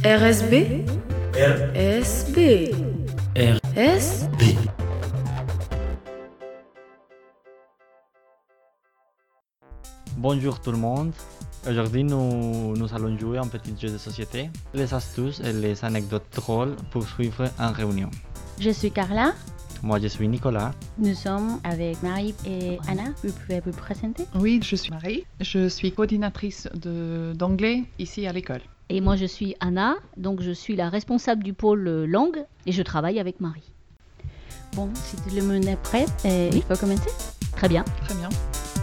RSB RSB SB Bonjour tout le monde. Aujourd'hui, nous allons jouer un petit jeu de société, les astuces et les anecdotes drôles pour suivre en réunion. Je suis Carla. Moi, je suis Nicolas. Nous sommes avec Marie et Anna. Vous pouvez vous présenter? Oui, je suis Marie. Je suis coordinatrice d'anglais ici à l'école. Et moi, je suis Anna, donc je suis la responsable du pôle langue et je travaille avec Marie. Bon, si tout le monde est prêt, il faut commencer. Très bien. Très bien.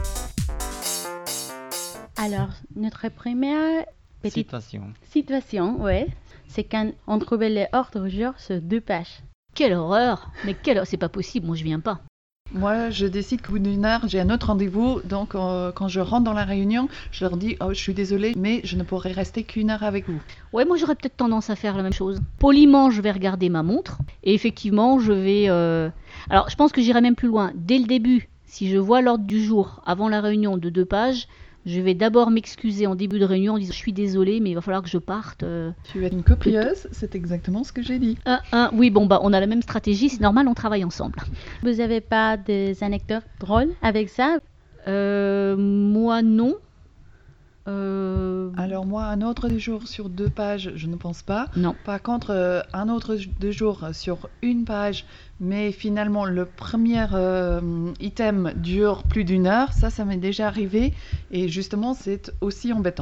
Alors, notre première petite situation, c'est quand on trouvait les ordres du jour sur 2 pages. Quelle horreur! Mais c'est pas possible, moi je viens pas. Moi, je décide qu'au bout d'une heure, j'ai un autre rendez-vous. Donc, quand je rentre dans la réunion, je leur dis « Oh, je suis désolée, mais je ne pourrai rester qu'une heure avec vous. » Ouais, moi j'aurais peut-être tendance à faire la même chose. Poliment, je vais regarder ma montre. Et effectivement, je vais... Alors, je pense que j'irai même plus loin. Dès le début, si je vois l'ordre du jour avant la réunion de 2 pages... Je vais d'abord m'excuser en début de réunion en disant « Je suis désolée, mais il va falloir que je parte. » Tu es une copieuse, c'est exactement ce que j'ai dit. Oui, bon, on a la même stratégie, c'est normal, on travaille ensemble. Vous n'avez pas des anecdotes drôles avec ça? Moi, non. Alors moi, un autre du jour sur 2 pages, je ne pense pas. Non. Par contre, un autre du jour sur 1 page, mais finalement le premier item dure plus d'1 heure, ça m'est déjà arrivé et justement c'est aussi embêtant.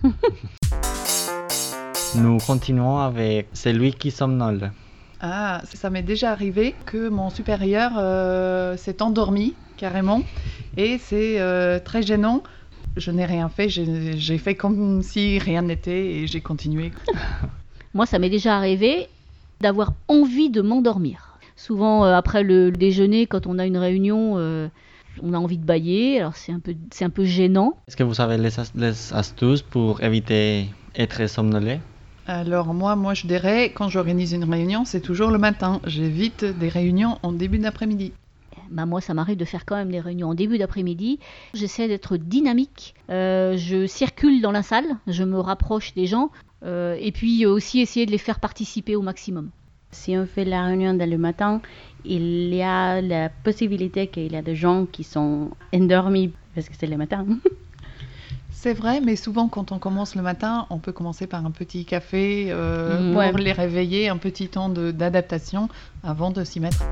Nous continuons avec celui qui somnole. Ah, ça m'est déjà arrivé que mon supérieur s'est endormi carrément et c'est très gênant. Je n'ai rien fait, j'ai fait comme si rien n'était et j'ai continué. Moi, ça m'est déjà arrivé d'avoir envie de m'endormir. Souvent, après le déjeuner, quand on a une réunion, on a envie de bâiller, alors c'est un peu gênant. Est-ce que vous avez les astuces pour éviter d'être somnolé? Alors moi je dirais, quand j'organise une réunion, c'est toujours le matin. J'évite des réunions en début d'après-midi. Moi, ça m'arrive de faire quand même des réunions en début d'après-midi. J'essaie d'être dynamique. Je circule dans la salle, je me rapproche des gens. Et puis aussi essayer de les faire participer au maximum. Si on fait la réunion dans le matin, il y a la possibilité qu'il y a des gens qui sont endormis parce que c'est le matin. C'est vrai, mais souvent quand on commence le matin, on peut commencer par un petit café pour les réveiller, un petit temps d'adaptation avant de s'y mettre.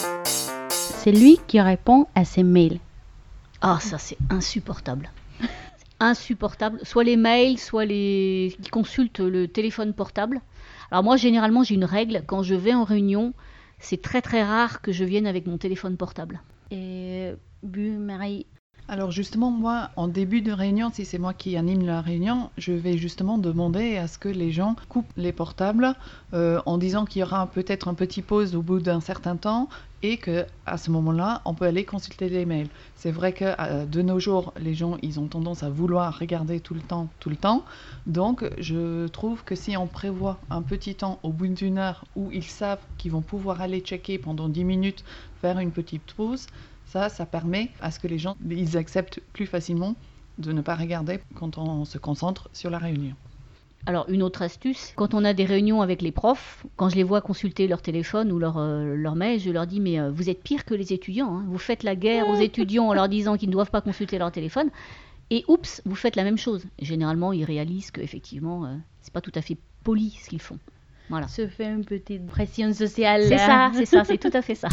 C'est lui qui répond à ses mails. Ah, ça c'est insupportable. Insupportable. Soit les mails, soit qui consultent le téléphone portable. Alors moi, généralement, j'ai une règle. Quand je vais en réunion, c'est très très rare que je vienne avec mon téléphone portable. Et Marie? Alors justement, moi, en début de réunion, si c'est moi qui anime la réunion, je vais justement demander à ce que les gens coupent les portables en disant qu'il y aura peut-être un petit pause au bout d'un certain temps et qu'à ce moment-là, on peut aller consulter les mails. C'est vrai que de nos jours, les gens, ils ont tendance à vouloir regarder tout le temps. Donc, je trouve que si on prévoit un petit temps au bout d'1 heure où ils savent qu'ils vont pouvoir aller checker pendant 10 minutes, faire une petite pause, ça permet à ce que les gens ils acceptent plus facilement de ne pas regarder quand on se concentre sur la réunion. Alors une autre astuce, quand on a des réunions avec les profs, quand je les vois consulter leur téléphone ou leur mail, je leur dis mais vous êtes pire que les étudiants, hein. Vous faites la guerre aux étudiants en leur disant qu'ils ne doivent pas consulter leur téléphone et oups, vous faites la même chose. Et généralement ils réalisent qu'effectivement c'est pas tout à fait poli ce qu'ils font. Voilà. Se fait une petite pression sociale. C'est ça, c'est tout à fait ça.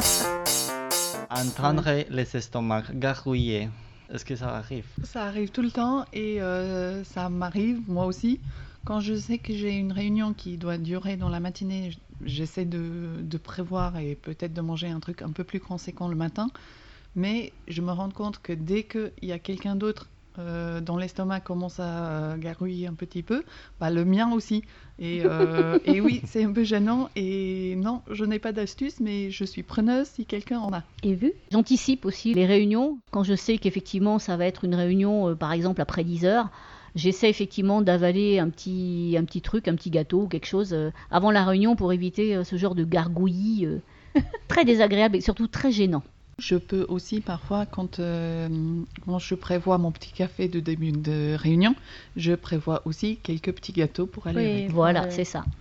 Entendre les estomacs gargouiller. Est-ce que ça arrive? Ça arrive tout le temps et ça m'arrive moi aussi. Quand je sais que j'ai une réunion qui doit durer dans la matinée, j'essaie de prévoir et peut-être de manger un truc un peu plus conséquent le matin. Mais je me rends compte que dès qu'il y a quelqu'un d'autre dont l'estomac commence à gargouiller un petit peu, le mien aussi. Et oui, c'est un peu gênant. Et non, je n'ai pas d'astuce, mais je suis preneuse si quelqu'un en a. Et vu? J'anticipe aussi les réunions. Quand je sais qu'effectivement, ça va être une réunion, par exemple, après 10 heures, j'essaie effectivement d'avaler un petit truc, un petit gâteau ou quelque chose avant la réunion pour éviter ce genre de gargouillis très désagréable et surtout très gênant. Je peux aussi parfois, quand je prévois mon petit café de début de réunion, je prévois aussi quelques petits gâteaux pour aller Oui, avec. Voilà, c'est ça.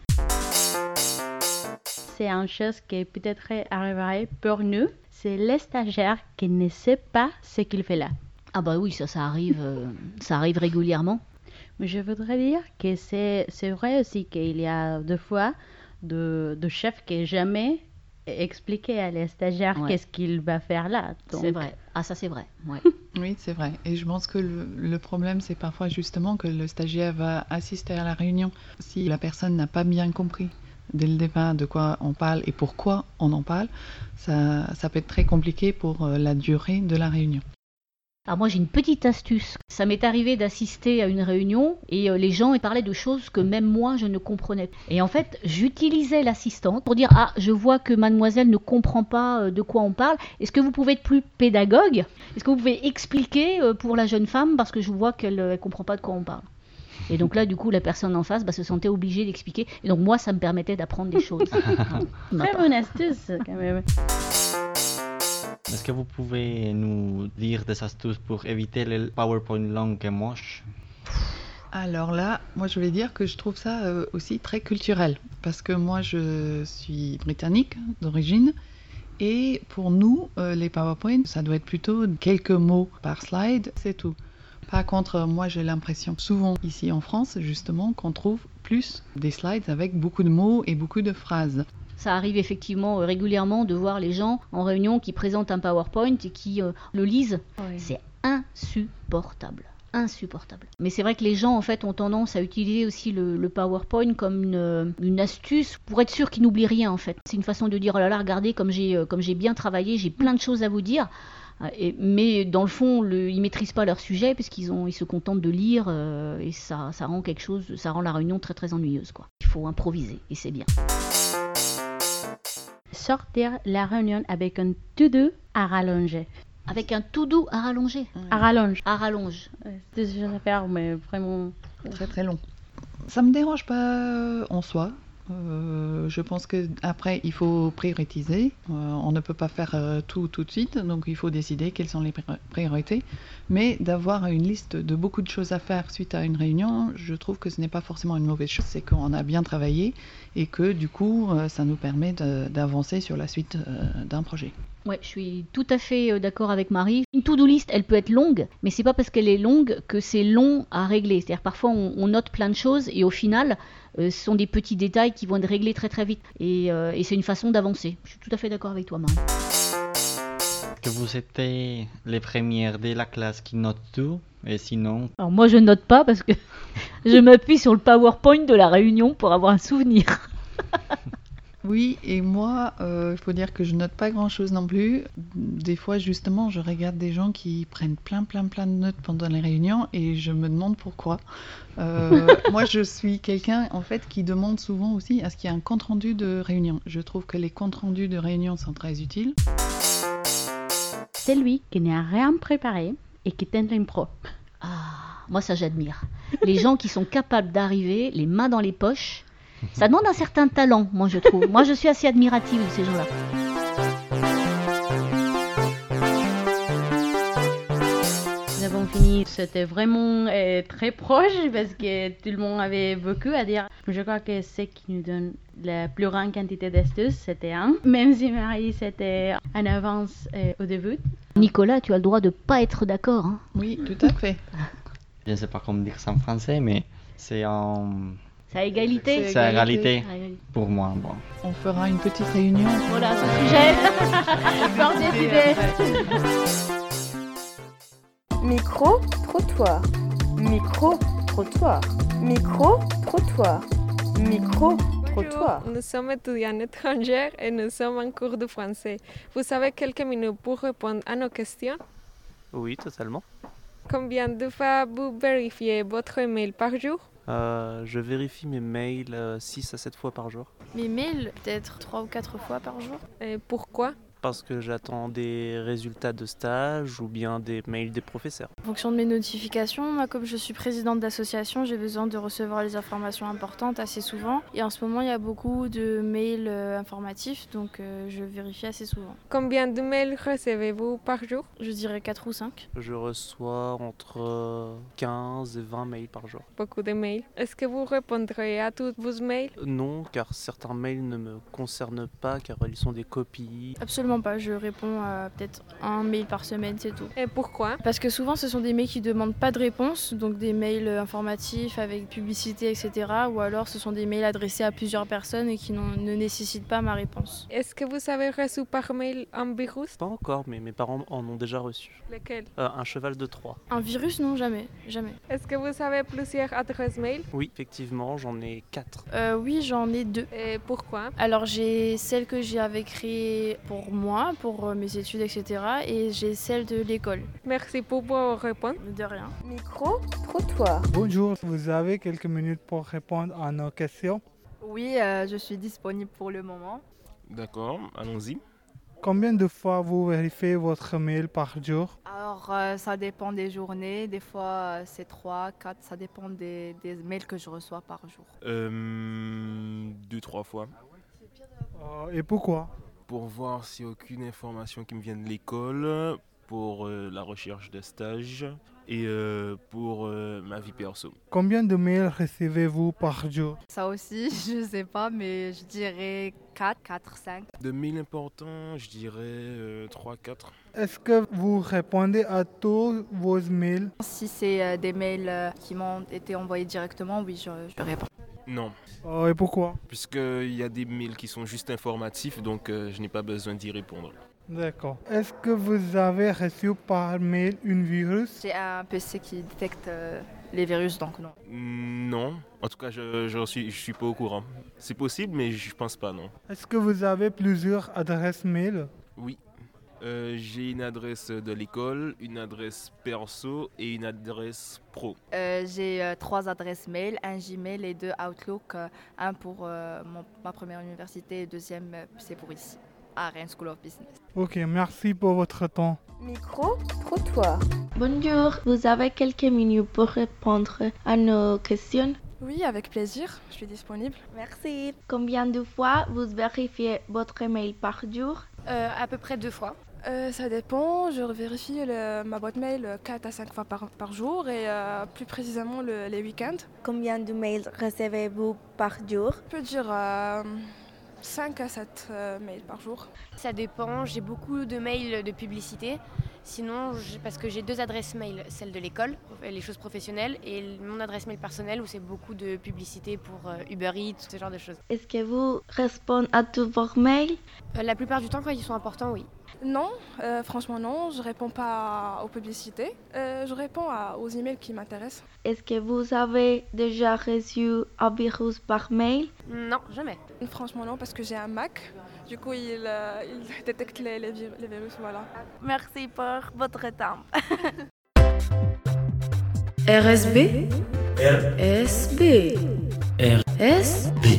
C'est une chose qui peut-être arriverait pour nous. C'est le stagiaire qui ne sait pas ce qu'il fait là. Ah bah oui, ça arrive régulièrement. Mais je voudrais dire que c'est vrai aussi qu'il y a deux fois de chefs qui n'ont jamais expliqué à les stagiaires Ouais. qu'est-ce qu'il va faire là. Donc, C'est vrai. Ah ça c'est vrai. Ouais. Oui, c'est vrai. Et je pense que le problème, c'est parfois justement que le stagiaire va assister à la réunion. Si la personne n'a pas bien compris dès le départ de quoi on parle et pourquoi on en parle, ça peut être très compliqué pour la durée de la réunion. Alors moi j'ai une petite astuce. Ça m'est arrivé d'assister à une réunion et les gens parlaient de choses que même moi je ne comprenais pas. Et en fait j'utilisais l'assistante pour dire ah je vois que mademoiselle ne comprend pas de quoi on parle. Est-ce que vous pouvez être plus pédagogue? Est-ce que vous pouvez expliquer pour la jeune femme parce que je vois qu'elle ne comprend pas de quoi on parle. Et donc là, du coup, la personne en face se sentait obligée d'expliquer. Et donc moi, ça me permettait d'apprendre des choses. Très bonne astuce quand même. Est-ce que vous pouvez nous dire des astuces pour éviter les PowerPoint longs et moches? Alors là, moi je vais dire que je trouve ça aussi très culturel. Parce que moi je suis britannique d'origine. Et pour nous, les PowerPoint, ça doit être plutôt quelques mots par slide, c'est tout. Par contre, moi j'ai l'impression souvent ici en France, justement, qu'on trouve plus des slides avec beaucoup de mots et beaucoup de phrases. Ça arrive effectivement régulièrement de voir les gens en réunion qui présentent un PowerPoint et qui le lisent. Oui. C'est insupportable. Insupportable. Mais c'est vrai que les gens en fait ont tendance à utiliser aussi le PowerPoint comme une astuce pour être sûr qu'ils n'oublient rien en fait. C'est une façon de dire oh là là regardez comme j'ai bien travaillé, j'ai plein de choses à vous dire. Mais dans le fond, ils maîtrisent pas leur sujet puisqu'ils se contentent de lire et ça rend ça rend la réunion très très ennuyeuse quoi. Il faut improviser et c'est bien. Sortir la réunion avec un to-do à rallonger. Avec un tout doux à rallonger. À rallonge. À rallonge. C'est des choses à faire, mais vraiment. Très très long. Ça me dérange pas en soi. Je pense qu'après, il faut prioriser. On ne peut pas faire tout de suite, donc il faut décider quelles sont les priorités. Mais d'avoir une liste de beaucoup de choses à faire suite à une réunion, je trouve que ce n'est pas forcément une mauvaise chose. C'est qu'on a bien travaillé et que du coup, ça nous permet d'avancer sur la suite d'un projet. Ouais, je suis tout à fait d'accord avec Marie. Une to-do list, elle peut être longue, mais c'est pas parce qu'elle est longue que c'est long à régler. C'est-à-dire parfois on note plein de choses et au final, ce sont des petits détails qui vont être réglés très très vite. Et c'est une façon d'avancer. Je suis tout à fait d'accord avec toi, Marie. Que vous étiez les premières de la classe qui notent tout, et sinon... Alors moi je note pas parce que je m'appuie sur le PowerPoint de la réunion pour avoir un souvenir. Oui, et moi, il faut dire que je note pas grand-chose non plus. Des fois, justement, je regarde des gens qui prennent plein de notes pendant les réunions et je me demande pourquoi. Moi, je suis quelqu'un, en fait, qui demande souvent aussi à ce qu'il y ait un compte-rendu de réunion. Je trouve que les comptes-rendus de réunion sont très utiles. C'est lui qui n'a rien préparé et qui tente l'impro. Ah, moi ça j'admire. Les gens qui sont capables d'arriver, les mains dans les poches, ça demande un certain talent, moi je trouve. Moi je suis assez admirative de ces gens-là. Nous avons fini, c'était vraiment très proche parce que tout le monde avait beaucoup à dire. Je crois que ce qui nous donne la plus grande quantité d'astuces, c'était un. Même si Marie, c'était en avance au début. Nicolas, tu as le droit de pas être d'accord. Hein. Oui, tout à fait. Je ne sais pas comment dire ça en français, mais c'est en... C'est à égalité. C'est C'est à égalité. égalité pour moi. Bon. On fera une petite réunion. Voilà, c'est le sujet. Fort décidé. Micro-trottoir. Micro-trottoir. Micro-trottoir. Micro-trottoir. Nous sommes étudiants étrangers et nous sommes en cours de français. Vous avez quelques minutes pour répondre à nos questions? Oui, totalement. Combien de fois vous vérifiez votre email par jour? Je vérifie mes mails 6 à 7 fois par jour. Mes mails, peut-être 3 ou 4 fois par jour. Et pourquoi? parce que j'attends des résultats de stage ou bien des mails des professeurs. En fonction de mes notifications, moi, comme je suis présidente d'association, j'ai besoin de recevoir les informations importantes assez souvent. Et en ce moment, il y a beaucoup de mails informatifs, donc je vérifie assez souvent. Combien de mails recevez-vous par jour? Je dirais 4 ou 5. Je reçois entre 15 et 20 mails par jour. Beaucoup de mails. Est-ce que vous répondrez à tous vos mails? Non, car certains mails ne me concernent pas, car ils sont des copies. Absolument pas, je réponds à peut-être un mail par semaine, c'est tout. Et pourquoi? Parce que souvent, ce sont des mails qui ne demandent pas de réponse, donc des mails informatifs avec publicité, etc. Ou alors, ce sont des mails adressés à plusieurs personnes et qui ne nécessitent pas ma réponse. Est-ce que vous avez reçu par mail un virus? Pas encore, mais mes parents en ont déjà reçu. Lequel? Un cheval de Troie. Un virus, non, jamais, jamais. Est-ce que vous avez plusieurs adresses mail? Oui, effectivement, j'en ai 4. Oui, j'en ai 2. Et pourquoi? Alors, j'ai celle que j'avais créée pour moi, pour mes études, etc. Et j'ai celle de l'école. Merci pour vos réponses. De rien. Micro-trottoir. Bonjour, vous avez quelques minutes pour répondre à nos questions. Oui, je suis disponible pour le moment. D'accord, allons-y. Combien de fois vous vérifiez votre mail par jour? Alors, ça dépend des journées. Des fois, c'est 3, 4. Ça dépend des mails que je reçois par jour. 2-3 fois. Et pourquoi? Pour voir s'il n'y a aucune information qui me vient de l'école, pour la recherche de stage et pour ma vie perso. Combien de mails recevez-vous par jour? Ça aussi, je sais pas, mais je dirais 4, 5. De mails importants, je dirais 3-4. Est-ce que vous répondez à tous vos mails? Si c'est des mails qui m'ont été envoyés directement, oui, je réponds. Non. Et pourquoi? Puisqu'il y a des mails qui sont juste informatifs, donc je n'ai pas besoin d'y répondre. D'accord. Est-ce que vous avez reçu par mail un virus? J'ai un PC qui détecte les virus, donc non. Non. En tout cas, je suis pas au courant. C'est possible, mais je pense pas, non. Est-ce que vous avez plusieurs adresses mail? Oui. J'ai une adresse de l'école, une adresse perso et une adresse pro. J'ai 3 adresses mail, un Gmail et 2 Outlook. Un pour ma première université et deuxième c'est pour ici, à Rennes School of Business. Ok, merci pour votre temps. Micro-trottoir. Bonjour, vous avez quelques minutes pour répondre à nos questions? Oui, avec plaisir, je suis disponible. Merci. Combien de fois vous vérifiez votre mail par jour? À peu près 2 fois. Ça dépend, je vérifie ma boîte mail 4 à 5 fois par jour et plus précisément les week-ends. Combien de mails recevez-vous par jour? Je peux dire 5 à 7 mails par jour. Ça dépend, j'ai beaucoup de mails de publicité. Sinon, parce que j'ai 2 adresses mail, celle de l'école, les choses professionnelles, et mon adresse mail personnelle où c'est beaucoup de publicité pour Uber Eats, ce genre de choses. Est-ce que vous répondez à tous vos mails? La plupart du temps, quand ils sont importants, oui. Non, franchement non, je réponds pas aux publicités, je réponds aux emails qui m'intéressent. Est-ce que vous avez déjà reçu un virus par mail? Non, jamais. Franchement non, parce que j'ai un Mac, du coup il détecte les virus, voilà. Merci pour votre temps. RSB RSB RSB